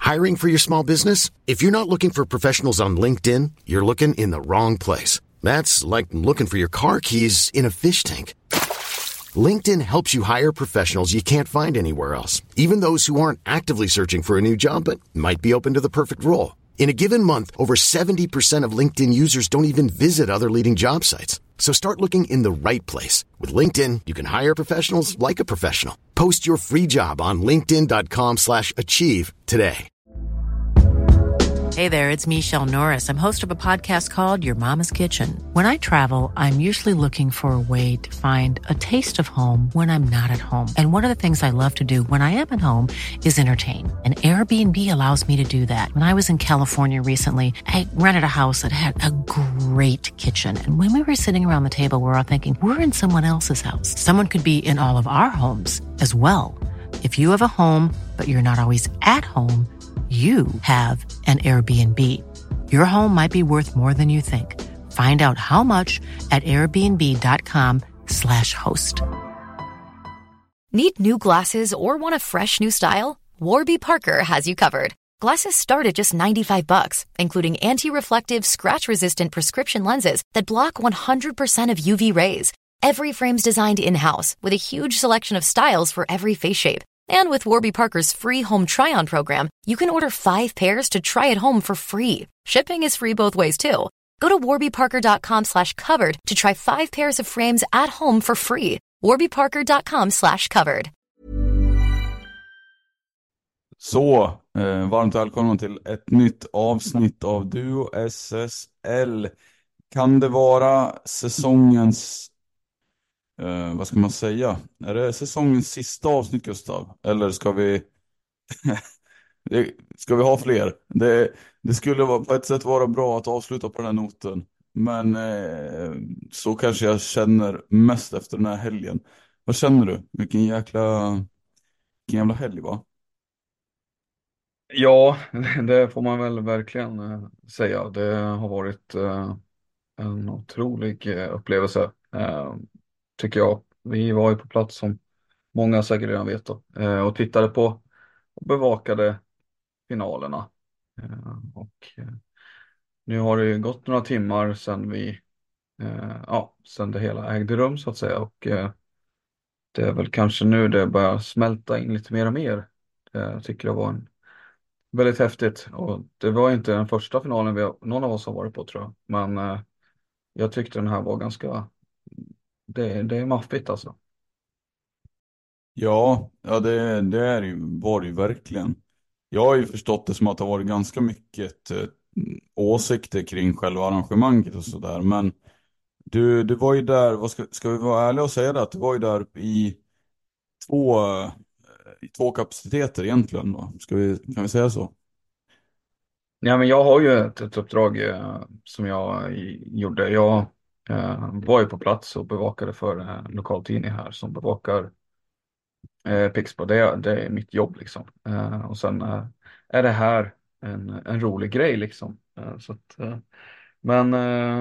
Hiring for your small business? If you're not looking for professionals on LinkedIn, you're looking in the wrong place. That's like looking for your car keys in a fish tank. LinkedIn helps you hire professionals you can't find anywhere else, even those who aren't actively searching for a new job but might be open to the perfect role. In a given month, over 70% of LinkedIn users don't even visit other leading job sites. So start looking in the right place. With LinkedIn, you can hire professionals like a professional. Post your free job on linkedin.com/achieve today. Hey there, it's Michelle Norris. I'm host of a podcast called Your Mama's Kitchen. When I travel, I'm usually looking for a way to find a taste of home when I'm not at home. And one of the things I love to do when I am at home is entertain. And Airbnb allows me to do that. When I was in California recently, I rented a house that had a great kitchen. And when we were sitting around the table, we were all thinking, we're in someone else's house. Someone could be in all of our homes as well. If you have a home, but you're not always at home, you have an Airbnb. Your home might be worth more than you think. Find out how much at airbnb.com/host. Need new glasses or want a fresh new style? Warby Parker has you covered. Glasses start at just $95, including anti-reflective, scratch-resistant prescription lenses that block 100% of UV rays. Every frame's designed in-house with a huge selection of styles for every face shape. And with Warby Parker's free home try-on program, you can order 5 pairs to try at home for free. Shipping is free both ways, too. Go to warbyparker.com/covered to try 5 pairs of frames at home for free. warbyparker.com/covered. Så, varmt välkomna till ett nytt avsnitt av Duo SSL. Kan det vara säsongens... vad ska man säga? Är det säsongens sista avsnitt, Gustav? Eller ska vi ska vi ha fler? Det skulle på ett sätt vara bra att avsluta på den här noten. Men så kanske jag känner mest efter den här helgen. Vad känner du? Vilken jävla helg, va? Ja, det får man väl verkligen säga. Det har varit en otrolig upplevelse. Tycker jag. Vi var ju på plats som många säkert redan vet då, och tittade på och bevakade finalerna. Nu har det ju gått några timmar sedan sedan det hela ägde rum så att säga, och det är väl kanske nu det börjar smälta in lite mer och mer. Jag tycker det var väldigt häftigt, och det var inte den första finalen någon av oss har varit på, tror jag. Men jag tyckte den här var ganska... Det är maffigt alltså. Ja, var det ju verkligen. Jag har ju förstått det som att det har varit ganska mycket åsikter kring själva arrangemanget och sådär. Men du var ju där, ska vi vara ärliga och säga det, att du var ju där i två kapaciteter egentligen då. Kan vi säga så? Ja, men jag har ju ett uppdrag som jag gjorde. Jag var ju på plats och bevakade för en lokaltidning här som bevakar Pixbo. Det är mitt jobb liksom. Och sen är det här en rolig grej liksom. Men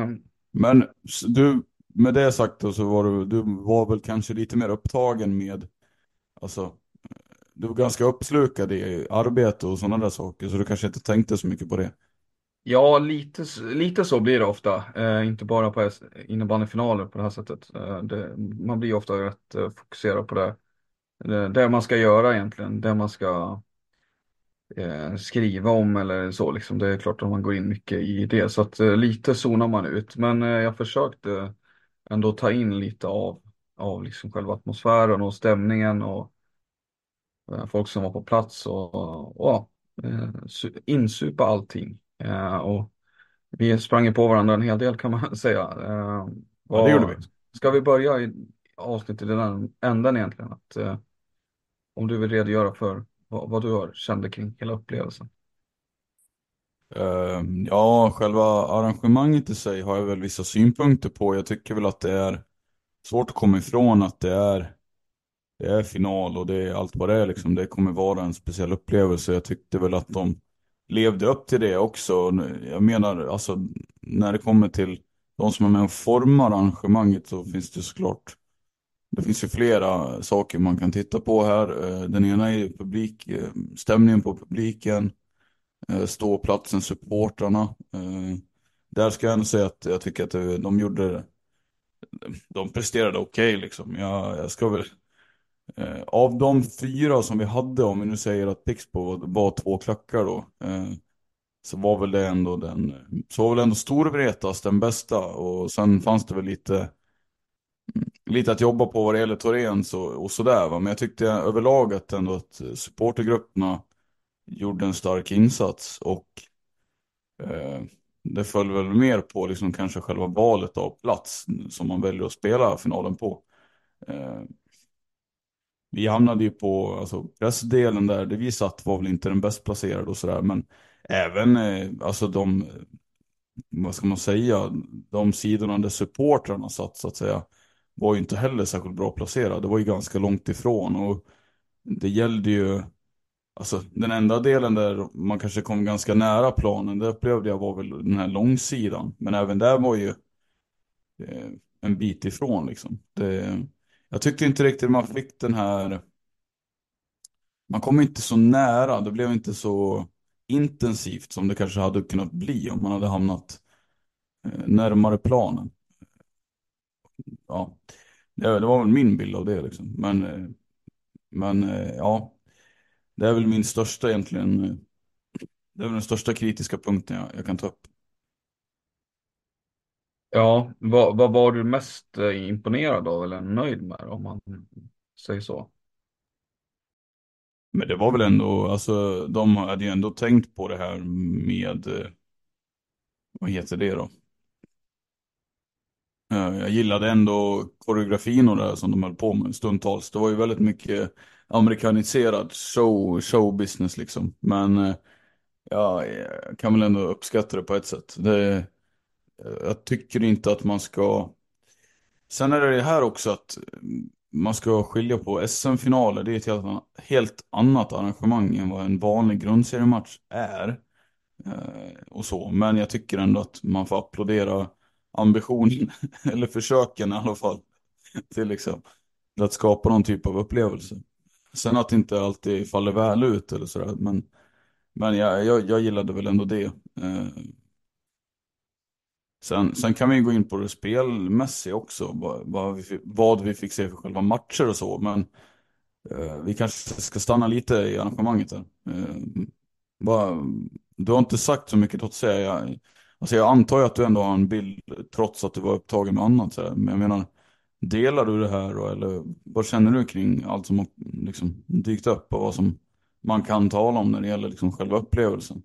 du, med det sagt då, så du var väl kanske lite mer upptagen med, alltså, du var ganska uppslukad i arbete och sådana där saker, så du kanske inte tänkte så mycket på det. Ja, lite så blir det ofta. Inte bara på innebandyfinaler på det här sättet. Man blir ofta rätt fokuserad på det man ska göra egentligen. Det man ska skriva om eller så. Liksom. Det är klart att man går in mycket i det. Så att lite zonar man ut. Men jag försökte ändå ta in lite av liksom själva atmosfären och stämningen och folk som var på plats och insupa allting. Och vi sprang på varandra en hel del, kan man säga. Ja, det gjorde vi. Ska vi börja i avsnittet i den änden egentligen? Om du vill redogöra för vad du kände kring hela upplevelsen. Ja, själva arrangemanget i sig har jag väl vissa synpunkter på. Jag tycker väl att det är svårt att komma ifrån att det är final och det är allt vad det är liksom. Det kommer vara en speciell upplevelse. Jag tyckte väl att de levde upp till det också. Jag menar, alltså, när det kommer till de som är med och formar arrangemanget, så finns det såklart, det finns ju flera saker man kan titta på här. Den ena är stämningen på publiken. ståplatsen, supportrarna. Där ska jag ändå säga att jag tycker att de presterade okej liksom. Jag ska väl, av de 4 som vi hade, om vi nu säger att Pixbo var 2 klackar då, så var väl ändå Storvretas den bästa, och sen fanns det väl lite att jobba på vad det gäller Torrens och sådär va. Men jag tyckte överlag att ändå att supportergrupperna gjorde en stark insats, och eh, det föll väl mer på liksom kanske själva valet av plats som man väljer att spela finalen på. Eh, vi hamnade ju på, alltså pressdelen där vi satt var väl inte den bäst placerade och sådär, men även alltså vad ska man säga, de sidorna där supportrarna satt så att säga, var ju inte heller särskilt bra placerade. Det var ju ganska långt ifrån, och det gällde ju, alltså den enda delen där man kanske kom ganska nära planen, det upplevde jag var väl den här långsidan. Men även där var ju en bit ifrån liksom. Jag tyckte inte riktigt man fick den här, man kom inte så nära, det blev inte så intensivt som det kanske hade kunnat bli om man hade hamnat närmare planen. Ja, det var väl min bild av det liksom. Men ja, det är väl min största egentligen. Det är väl den största kritiska punkten jag kan ta upp. Ja, vad var du mest imponerad av eller nöjd med om man säger så? Men det var väl ändå, alltså de hade ju ändå tänkt på det här med, vad heter det då? Jag gillade ändå koreografin och det här som de höll på med stundtals. Det var ju väldigt mycket amerikaniserad showbusiness liksom. Men ja, jag kan väl ändå uppskatta det på ett sätt. Jag tycker inte att man ska... Sen är det här också att man ska skilja på SM-finaler. Det är ett helt annat arrangemang än vad en vanlig grundseriematch är. Och så. Men jag tycker ändå att man får applådera ambitionen, eller försöken i alla fall, till liksom, att skapa någon typ av upplevelse. Sen att det inte alltid faller väl ut eller sådär. Men jag gillade väl ändå det. Sen kan vi gå in på det spelmässiga också. Vad vi fick se för själva matcher och så. Men vi kanske ska stanna lite i arrangemanget där. Vad, du har inte sagt så mycket att säga. Alltså jag antar ju att du ändå har en bild trots att du var upptagen med annat. Så här. Men jag menar, delar du det här då, eller vad känner du kring allt som har liksom dykt upp och vad som man kan tala om när det gäller liksom själva upplevelsen?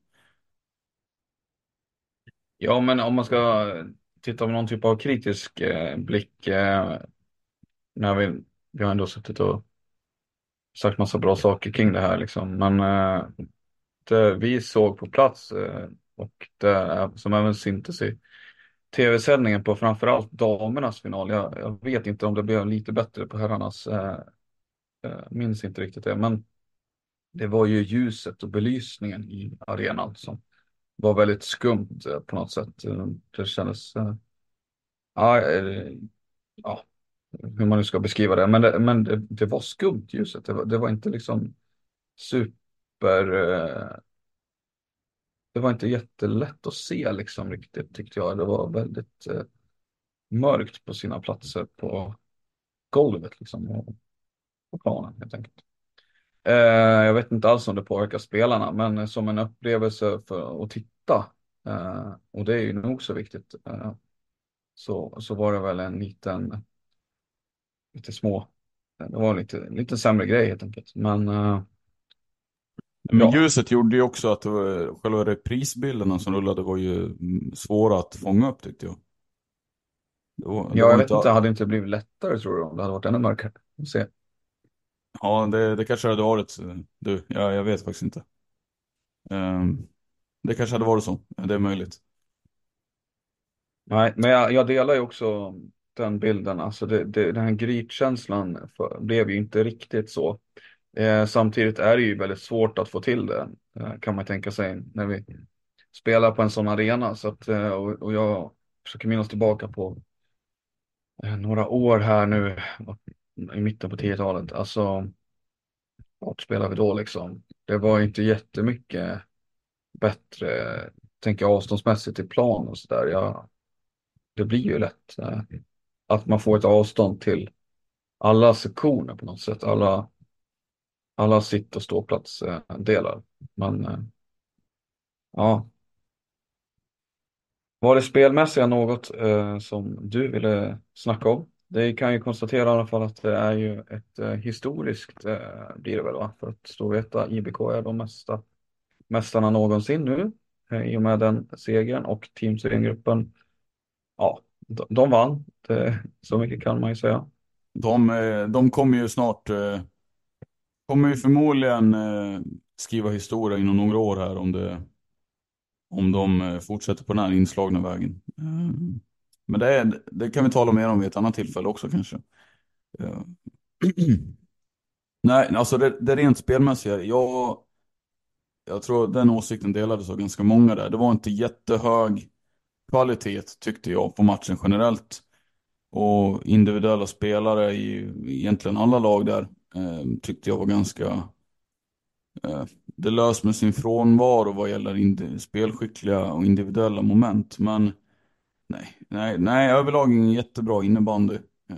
Ja, men om man ska titta med någon typ av kritisk blick, när vi har ändå suttit och sagt massa bra saker kring det här liksom. Men det vi såg på plats, och det som även syntes i tv-sändningen på framförallt damernas final. Jag vet inte om det blev lite bättre på herrarnas, minns inte riktigt det. Men det var ju ljuset och belysningen i arenan som var väldigt skumt på något sätt. Det kändes, ja, ja, hur man nu ska beskriva det. Men det var skumt ljuset. Det var inte liksom super, det var inte jättelätt att se liksom riktigt, tyckte jag. Det var väldigt mörkt på sina platser på golvet liksom, och på planen helt enkelt. Jag vet inte alls om det påverkar spelarna, men som en upplevelse för att titta, och det är ju nog så viktigt, så var det väl en lite små, det var lite sämre grej helt enkelt. Men Men ja, ljuset gjorde ju också att själva reprisbilderna som rullade var ju svåra att fånga upp tyckte jag. Det var jag vet inte... inte, hade det inte blivit lättare tror du om det hade varit ännu mörkare? Vi får se. Ja, det kanske hade varit du. Jag vet faktiskt inte. Det kanske hade varit så. Ja, det är möjligt. Nej, men jag delar ju också den bilden. Alltså den här grytkänslan blev ju inte riktigt så. Samtidigt är det ju väldigt svårt att få till det, kan man tänka sig, när vi spelar på en sån arena. Så att, och jag försöker minnas tillbaka på några år här nu i mitten på 10-talet. Alltså, vart spelar vi då liksom? Det var inte jättemycket bättre, tänker avståndsmässigt i plan och sådär. Det blir ju lätt att man får ett avstånd till alla sektioner på något sätt. Alla sitt- och ståplatsdelar. Men ja. Var det spelmässiga något som du ville snacka om? Det kan ju konstatera i alla fall att det är ju ett historiskt blir det väl, va? För att stå och veta, IBK är de mästarna någonsin nu i och med den segern, och Team Thüringen-gruppen, ja, de vann. Så mycket kan man ju säga. De kommer ju snart, kommer ju förmodligen skriva historia inom några år här om de fortsätter på den här inslagna vägen. Men det kan vi tala mer om vid ett annat tillfälle också kanske. Nej, alltså det rent spelmässiga, jag tror den åsikten delades av ganska många där. Det var inte jättehög kvalitet tyckte jag på matchen generellt. Och individuella spelare i egentligen alla lag där tyckte jag var ganska det lös med sin frånvaro vad gäller spelskickliga och individuella moment. Men nej, överlag ingen jättebra innebandy.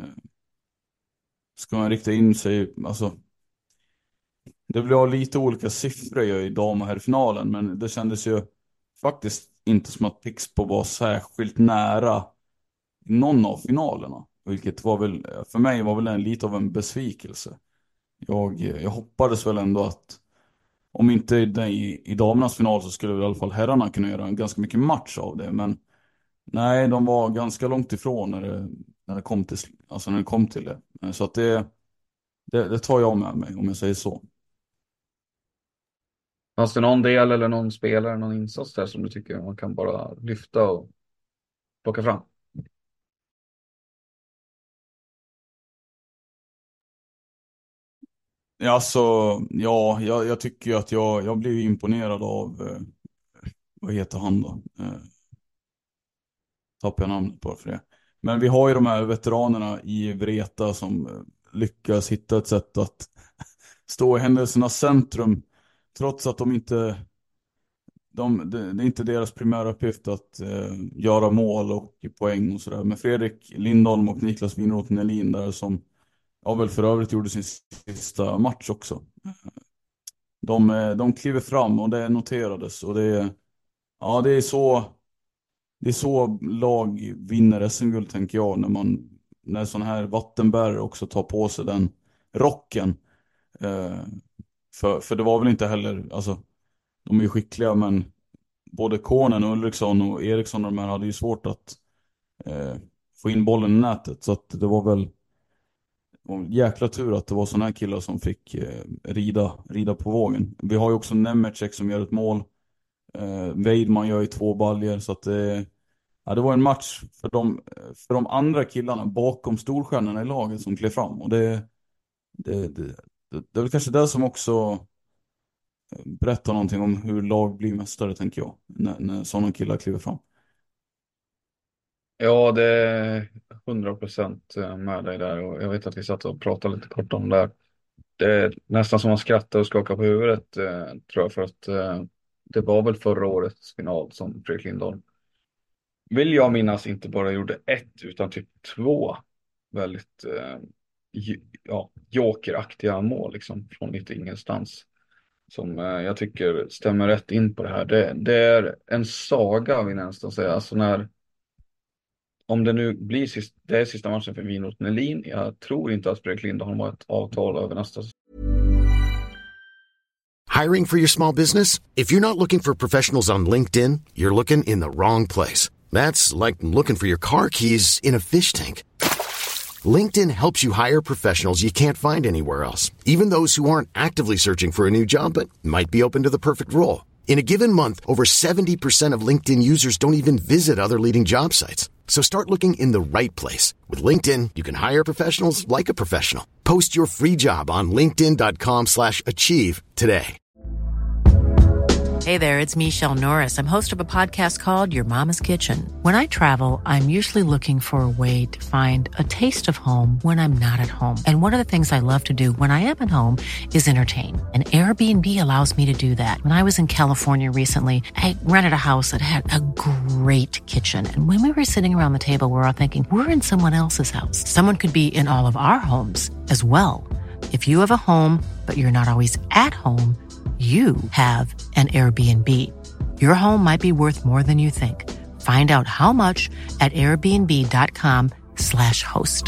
Ska man rikta in sig, alltså det blev lite olika siffror i dam- och herrfinalen, men det kändes ju faktiskt inte som att Pixbo var särskilt nära någon av finalerna. Vilket var väl, för mig var väl lite av en besvikelse. Jag hoppades väl ändå att om inte i damernas final så skulle väl i alla fall herrarna kunna göra ganska mycket match av det. Men nej, de var ganska långt ifrån när det kom till det. Så att det tar jag med mig om jag säger så. Fanns det någon del eller någon spelare, någon insats där som du tycker man kan bara lyfta och plocka fram? Alltså, ja, jag tycker ju att jag blev imponerad av vad heter han då? Tappar jag namnet bara för det. Men vi har ju de här veteranerna i Vreta som lyckas hitta ett sätt att stå i händelsernas centrum trots att det är inte deras primära uppgift att göra mål och poäng och sådär. Men Fredrik Lindholm och Niklas Winroth Nelin där som väl för övrigt gjorde sin sista match också. De kliver fram och det noterades och det är så lag vinner SM-guld tänker jag, när sån här vattenbärare också tar på sig den rocken. För det var väl inte heller, alltså de är ju skickliga, men både Konen, Ulriksson och Eriksson och de här hade ju svårt att få in bollen i nätet, så att det var väl jäkla tur att det var såna här killar som fick rida på vågen. Vi har ju också Nemecek som gör ett mål. Weidman gör ju 2 baljer, så att det var en match för de andra killarna bakom storstjärnorna i laget som klev fram, och det är väl kanske det som också berättar någonting om hur lag blir mästare, tänker jag, när sådana killar kliver fram. Ja, det är 100% med dig där, och jag vet att vi satt och pratade lite kort om det där. Det är nästan som man skrattar och skakar på huvudet, tror jag, för att det var väl förra årets final som Fredrik Lindholm, vill jag minnas, inte bara gjorde 1 utan typ 2 väldigt jokeraktiga mål liksom, från lite ingenstans, som jag tycker stämmer rätt in på det här. Det är en saga, vill jag nästan säga. Alltså om det nu blir det är sista matchen för Winroth Nelin, jag tror inte att Fredrik Lindholm har ett avtal över nästa säsong. Hiring for your small business? If you're not looking for professionals on LinkedIn, you're looking in the wrong place. That's like looking for your car keys in a fish tank. LinkedIn helps you hire professionals you can't find anywhere else, even those who aren't actively searching for a new job but might be open to the perfect role. In a given month, over 70% of LinkedIn users don't even visit other leading job sites. So start looking in the right place. With LinkedIn, you can hire professionals like a professional. Post your free job on linkedin.com/achieve today. Hey there, it's Michelle Norris. I'm host of a podcast called Your Mama's Kitchen. When I travel, I'm usually looking for a way to find a taste of home when I'm not at home. And one of the things I love to do when I am at home is entertain. And Airbnb allows me to do that. When I was in California recently, I rented a house that had a great kitchen. And when we were sitting around the table, we were all thinking, we're in someone else's house. Someone could be in all of our homes as well. If you have a home, but you're not always at home, you have an Airbnb. Your home might be worth more than you think. Find out how much at airbnb.com/host.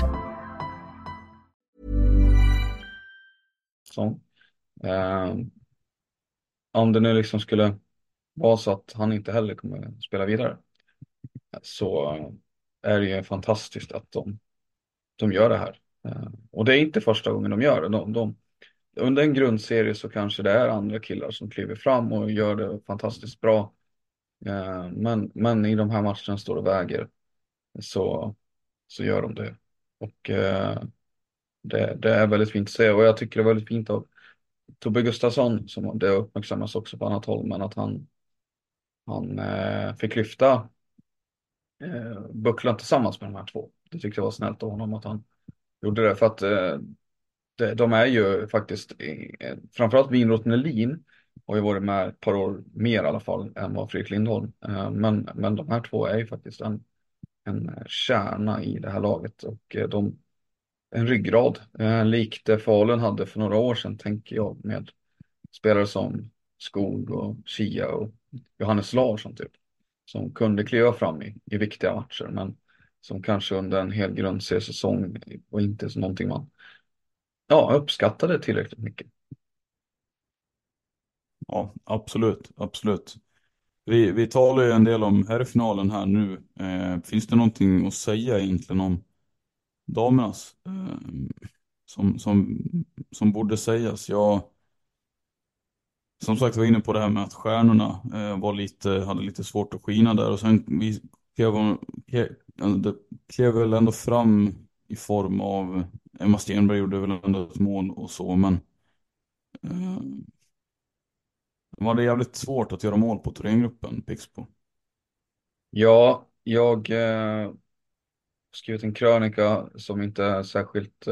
Så, om det nu liksom skulle vara så att han inte heller kommer spela vidare, så är det ju fantastiskt att de gör det här. Och det är inte första gången de gör det. Under en grundserie så kanske det är andra killar som kliver fram och gör det fantastiskt bra. Men i de här matcherna står och väger, så gör de det. Och det är väldigt fint att se. Och jag tycker det är väldigt fint av Tobbe Gustafsson, som det uppmärksammas också på annat håll, men att han fick lyfta bucklan tillsammans med de här två. Det tyckte jag var snällt av honom att han gjorde det. För att de är ju faktiskt, framförallt Vinroth Nelin har ju varit med ett par år mer i alla fall än vad Fredrik Lindholm. Men de här två är ju faktiskt en kärna i det här laget. Och en ryggrad, likt det Falun hade för några år sedan, tänker jag, med spelare som Skog och Chia och Johannes Larsson typ, som kunde kliva fram i viktiga matcher, men som kanske under en hel grundseriesäsong och inte så någonting man uppskattade tillräckligt mycket. Ja, absolut, absolut. Vi talar ju en del om herrfinalen här nu. Finns det någonting att säga egentligen om damernas som borde sägas? Jag som sagt var inne på det här med att stjärnorna hade lite svårt att skina där, och sen det klev väl ändå fram i form av Emma Stenberg, gjorde väl ändå ett mål och så, men var det jävligt svårt att göra mål på Thorengruppen, Pixbo? Ja, jag skrivit en krönika som inte är särskilt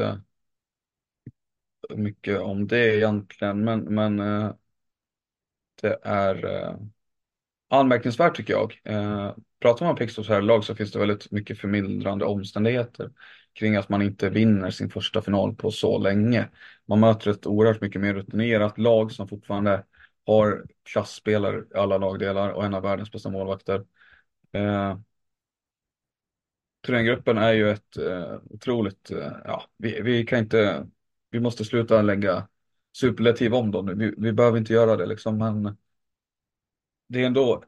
mycket om det egentligen, men det är anmärkningsvärt tycker jag. Pratar man om Pixbos här lag så finns det väldigt mycket förmildrande omständigheter kring att man inte vinner sin första final på så länge. Man möter ett oerhört mycket mer rutinerat lag som fortfarande har klassspelare i alla lagdelar och en av världens bästa målvakter. Thorengruppen är ju ett otroligt, vi måste sluta lägga superlativ om dem nu. Vi behöver inte göra det liksom, men det är ändå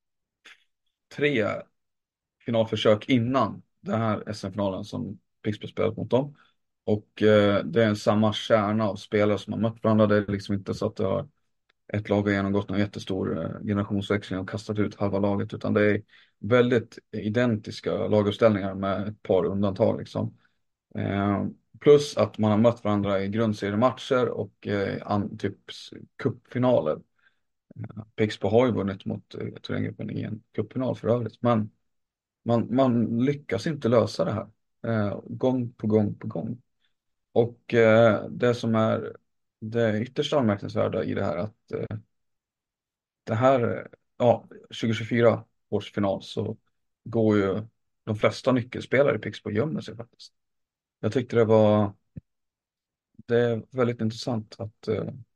3 finalförsök innan den här SM-finalen som Pixbo spelat mot dem. Och det är samma kärna av spelare som har mött varandra. Det är liksom inte så att ett lag har genomgått någon jättestor generationsväxling och kastat ut halva laget, utan det är väldigt identiska laguppställningar med ett par undantag liksom. Plus att man har mött varandra i grundseriematcher och typ cupfinaler. Pixbo har ju vunnit mot Thorengruppen i en cupfinal för övrigt, men man lyckas inte lösa det här gång på gång på gång. Och det som är det ytterst anmärkningsvärda i det här, att det här 2024 års final så går ju de flesta nyckelspelare i Pixbo gömmer sig faktiskt. Jag tyckte det är väldigt intressant att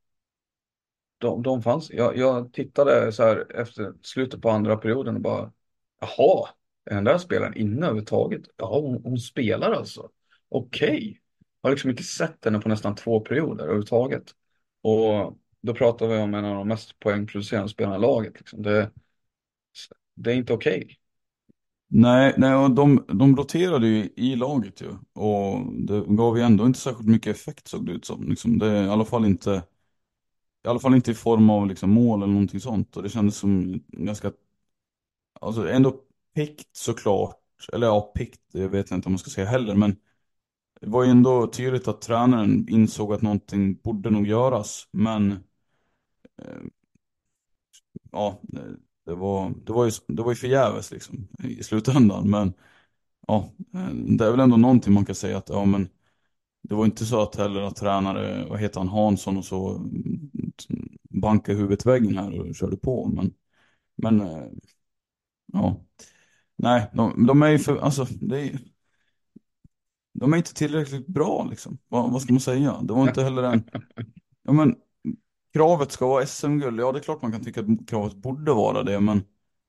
de fanns. Jag tittade så här efter slutet på andra perioden och bara, jaha, är den där spelaren inne överhuvudtaget? Ja, hon spelar alltså. Okej. Jag har liksom inte sett henne på nästan 2 perioder överhuvudtaget. Och då pratar vi om en av de mest poängproducerande spelarna i laget. Liksom. Det är inte okej. Nej, och de roterade ju i laget ju. Och det gav ju ändå inte särskilt mycket effekt, såg det ut som. Liksom, det är i alla fall inte i form av liksom mål eller någonting sånt. Och det kändes som ganska, alltså ändå pikt såklart. Eller ja, pikt, jag vet inte om man ska säga heller. Men det var ju ändå tydligt att tränaren insåg att någonting borde nog göras. Men ja, det var ju förgäves liksom i slutändan. Men ja, det är väl ändå någonting man kan säga att, ja men det var inte så att heller att tränare, vad heter han, Hansson och så, bankade huvudet i väggen här och körde på. Men ja, nej, de är ju för, alltså, de är inte tillräckligt bra liksom. Vad ska man säga? Det var inte heller ja men, kravet ska vara SM-guld. Ja, det är klart man kan tycka att kravet borde vara det, men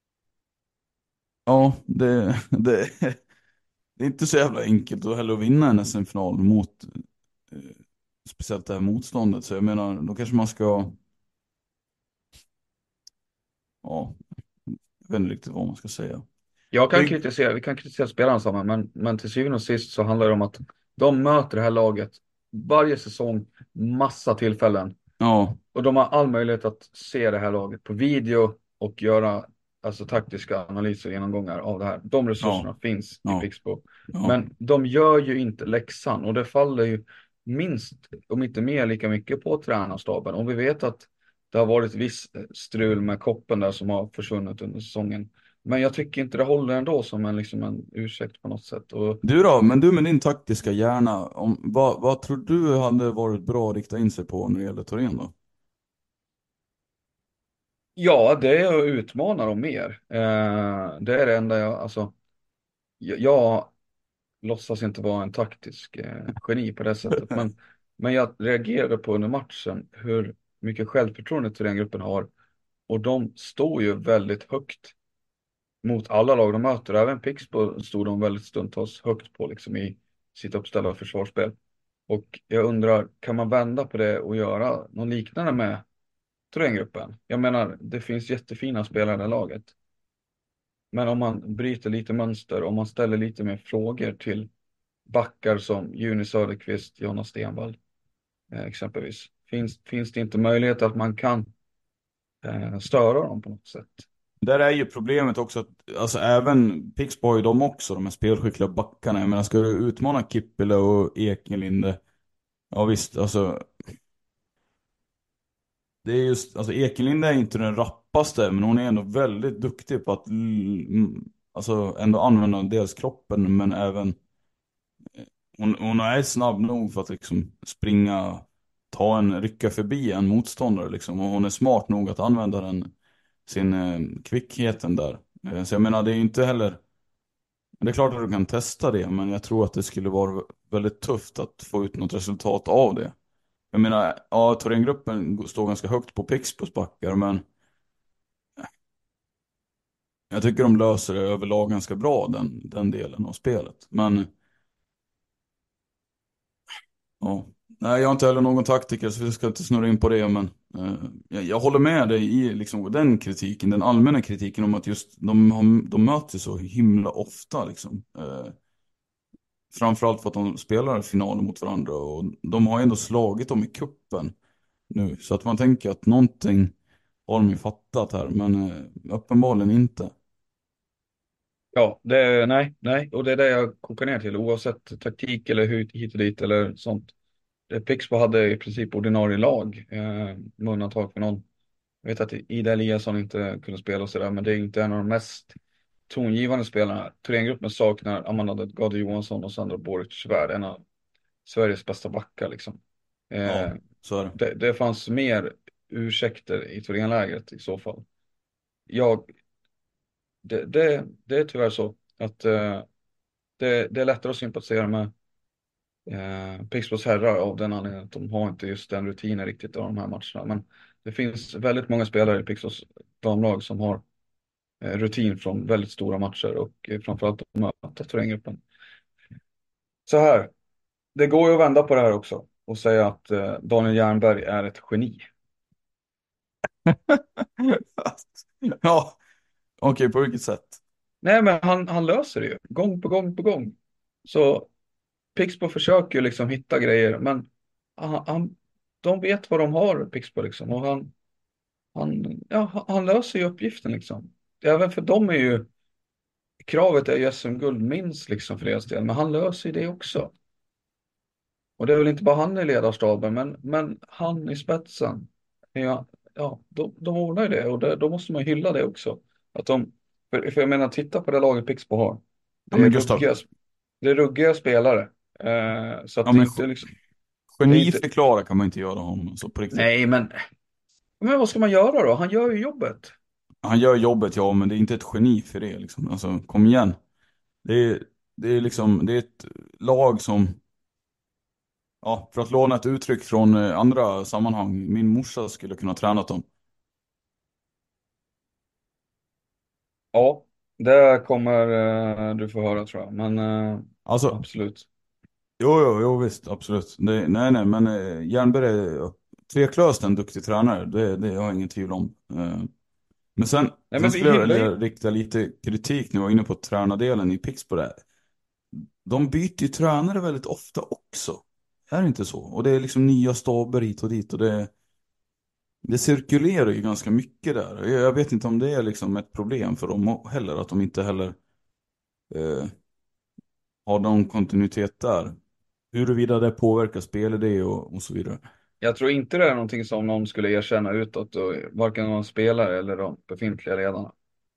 ja, det är inte så jävla enkelt att heller vinna en SM-final mot eh, speciellt det här motståndet. Så jag menar, då kanske man ska, ja, jag vet inte riktigt vad man ska säga. Bygg, Vi kan kritisera spelarna samma, men till syvende och sist så handlar det om att de möter det här laget varje säsong, massa tillfällen. ja, Och de har all möjlighet att se det här laget på video och göra alltså taktiska analyser och genomgångar av det här. De resurserna ja, finns i ja, Pixbo. ja. Men de gör ju inte läxan och det faller ju minst, om inte mer, lika mycket på tränarstaben. Och vi vet att det har varit viss strul med koppen där som har försvunnit under säsongen. Men jag tycker inte det håller ändå som en ursäkt på något sätt. Och Du då, men du med din taktiska hjärna, vad tror du hade varit bra att rikta in sig på när det gäller Torén då? ja, det är att utmana dem mer. Det är det enda jag låtsas inte vara en taktisk geni på det sättet. Men jag reagerade på under matchen hur mycket självförtroende Thorengruppen har. Och de står ju väldigt högt mot alla lag de möter. Även Pixbo stod de väldigt stundtals högt på liksom i sitt uppställda försvarsspel. Och jag undrar, kan man vända på det och göra något liknande med Thorengruppen? Jag menar, det finns jättefina spelare i det laget. Men om man bryter lite mönster, om man ställer lite mer frågor till backar som Juni Söderqvist, Jonas Stenvall exempelvis. Finns det inte möjlighet att man kan störa dem på något sätt? Där är ju problemet också att, alltså även Pixbo, de också, de här spelskickliga backarna. Jag menar, ska du utmana Kippele och Ekelinde, ja visst, alltså det är just, alltså Ekelinde är inte den rappaste, men hon är ändå väldigt duktig på att alltså ändå använda dels kroppen, men även hon är snabb nog för att liksom springa, rycka förbi en motståndare liksom, och hon är smart nog att använda sin kvickheten där. Så jag menar, det är inte heller, det är klart att du kan testa det, men jag tror att det skulle vara väldigt tufft att få ut något resultat av det. Jag menar, ja, Thorengruppen står ganska högt på Pixbos backar, men jag tycker de löser det överlag ganska bra, den delen av spelet. Men ja, nej, jag är inte heller någon taktiker så vi ska inte snurra in på det, men jag håller med dig i liksom den kritiken, den allmänna kritiken om att just de möts så himla ofta liksom. Framförallt för att de spelar finaler mot varandra och de har ändå slagit dem i kuppen nu, så att man tänker att någonting har de ju fattat här, men uppenbarligen inte. Ja, nej. Och det är det jag kokar ner till oavsett taktik eller hit och dit eller sånt. Pixbo hade i princip ordinarie lag med undantag för någon. Jag vet att Ida Eliasson inte kunde spela och sådär, men det är inte en av de mest tongivande spelarna. Thorengruppen saknar Amanda Gade Johansson och Sandra Boric-Svärd, en av Sveriges bästa backar liksom. Ja, Eh, så är det. det fanns mer ursäkter i Thorenlägret i så fall. Jag, det är tyvärr så att det är lättare att sympatisera med Pixbos herrar av den anledningen att de har inte just den rutinen riktigt av de här matcherna. Men det finns väldigt många spelare i Pixbos damlag som har rutin från väldigt stora matcher och framförallt att möta Thorengruppen. Så här, det går ju att vända på det här också och säga att Daniel Jernberg är ett geni. Ja, okej, på vilket sätt? Nej, men han löser det ju gång på gång på gång. Så Pixbo försöker ju liksom hitta grejer, men de vet vad de har, Pixbo liksom. Och han löser ju uppgiften liksom. Även för dem är ju kravet är ju SM-guld minst liksom för deras del, men han löser ju det också. Och det är väl inte bara han i ledarstaben, men han i spetsen är ja, de ordnar ju det och då måste man hylla det också. Att för jag menar, titta på det laget Pixbo har. Ja men Gustav, Det är ruggiga spelare. Så att ja det är men inte liksom, det är inte, geniförklara kan man inte göra honom så på riktigt. nej men vad ska man göra då? Han gör ju jobbet. Han gör jobbet, ja, men det är inte ett geni för det liksom. Alltså, kom igen. Det är liksom, det är ett lag som, ja, för att låna ett uttryck från andra sammanhang, min morsa skulle kunna träna dem. Ja, det kommer du få höra tror jag. Men Alltså, absolut. jo, visst, absolut. Nej, men Jernberg är tveklöst en duktig tränare, det har jag ingen tvivel om. Men sen Nej, men vi skulle jag gillar vilja ju... rikta lite kritik när jag var inne på tränardelen i Pixbo där. De byter ju tränare väldigt ofta också. Är det inte så? Och det är liksom nya staber hit och dit och det cirkulerar ju ganska mycket där. Jag vet inte om det är liksom ett problem för dem heller, att de inte heller har någon kontinuitet där. Huruvida det påverkar spelidé och så vidare. Jag tror inte det är någonting som någon skulle erkänna utåt, och varken någon spelare eller de befintliga ledarna.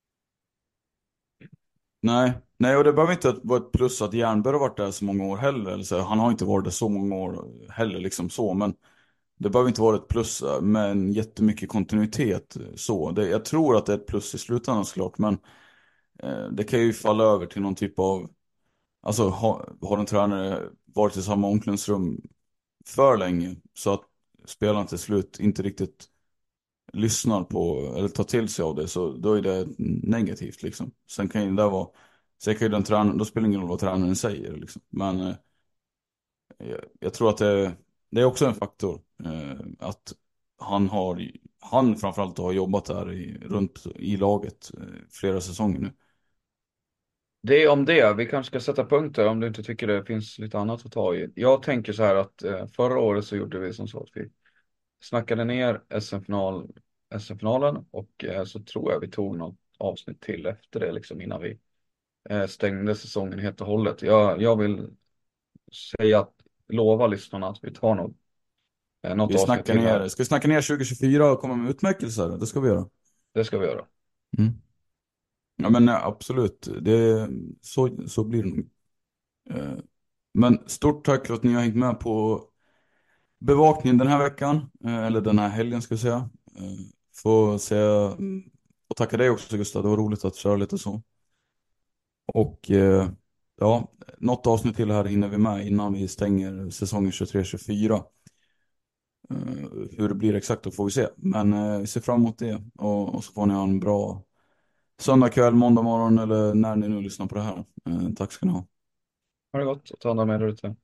Nej, och det behöver inte vara ett plus att Jernberg har varit där så många år heller. Eller så, han har inte varit där så många år heller liksom så, men det behöver inte vara ett plus med en jättemycket kontinuitet så. Jag tror att det är ett plus i slutändan såklart, men det kan ju falla över till någon typ av, alltså har en tränare varit i samma omklädningsrum för länge så att spelaren till slut inte riktigt lyssnar på eller tar till sig av det, så då är det negativt liksom. Sen kan ju det vara, sen kan ju den tränaren, då spelar det ingen roll vad tränaren säger liksom. Men jag tror att det är också en faktor att han framförallt har jobbat där runt i laget flera säsonger nu. Det är om det. Vi kanske ska sätta punkter om du inte tycker det finns lite annat att ta i. Jag tänker så här att förra året så gjorde vi som så att vi snackade ner SM-finalen och så tror jag vi tog något avsnitt till efter det liksom innan vi stängde säsongen helt och hållet. Jag vill lova lyssnarna att vi tar något avsnitt till här. Ska vi snacka ner 2024 och komma med utmärkelser? Det ska vi göra. Det ska vi göra. Mm. Ja men absolut, så blir det nog. Men stort tack för att ni har hängt med på bevakningen den här veckan, eller den här helgen ska jag säga. Får säga och tacka dig också Gustav, det var roligt att köra lite så. Och ja, något avsnitt till här hinner vi med innan vi stänger säsongen 23-24. Hur det blir exakt då får vi se. Men vi ser fram emot det och så får ni ha en bra söndag kväll, måndag morgon eller när ni nu lyssnar på det här. Tack ska ni ha. Ha det gott och ta hand om er där ute.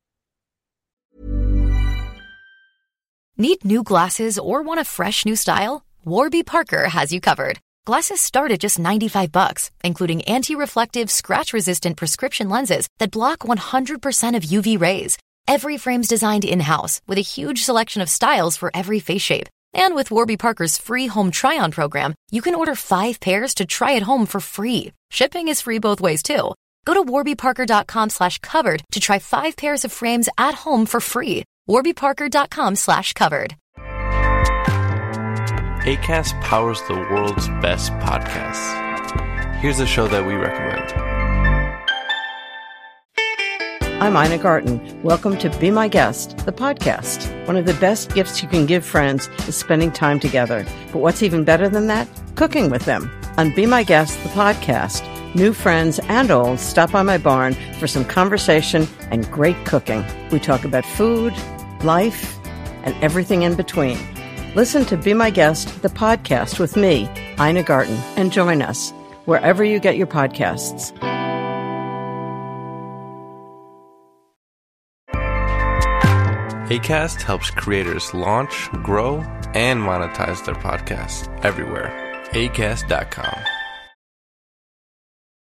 Need new glasses or want a fresh new style? Warby Parker has you covered. Glasses start at just $95, including anti-reflective, scratch-resistant prescription lenses that block 100% of UV rays. Every frame's designed in-house with a huge selection of styles for every face shape. And with Warby Parker's free home try-on program, you can order 5 pairs to try at home for free. Shipping is free both ways, too. Go to warbyparker.com/covered to try 5 pairs of frames at home for free. warbyparker.com/covered. Acast powers the world's best podcasts. Here's a show that we recommend. I'm Ina Garten. Welcome to Be My Guest, the podcast. One of the best gifts you can give friends is spending time together. But what's even better than that? Cooking with them. On Be My Guest, the podcast, new friends and old stop by my barn for some conversation and great cooking. We talk about food, life, and everything in between. Listen to Be My Guest, the podcast with me, Ina Garten, and join us wherever you get your podcasts. Acast helps creators launch, grow, and monetize their podcasts everywhere. Acast.com.